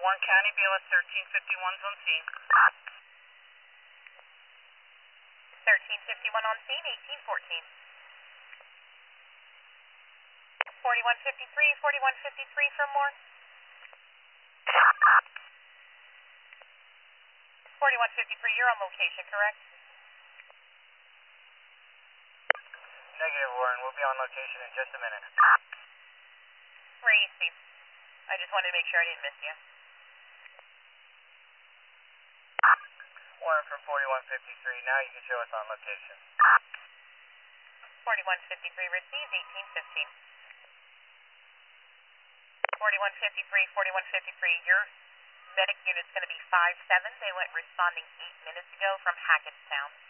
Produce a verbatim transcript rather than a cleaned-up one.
Warren County, B L S thirteen fifty-one's on scene. thirteen fifty-one on scene, eighteen fourteen. forty-one fifty-three, forty-one fifty-three for more. forty-one fifty-three, you're on location, correct? Negative, Warren. We'll be on location in just a minute. Where are you, Steve? I just wanted to make sure I didn't miss you. Warren from forty-one fifty-three. Now you can show us on location. forty-one fifty-three received, eighteen fifteen. forty-one fifty-three, forty-one fifty-three, your medic unit's going to be five seven. They went responding eight minutes ago from Hackettstown.